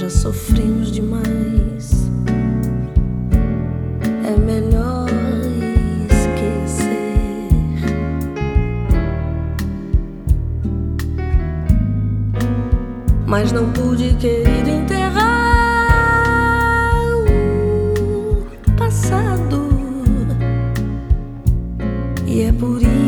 Já sofremos demais, é melhor esquecer. Mas não pude, querido, enterrar o passado, e é por isso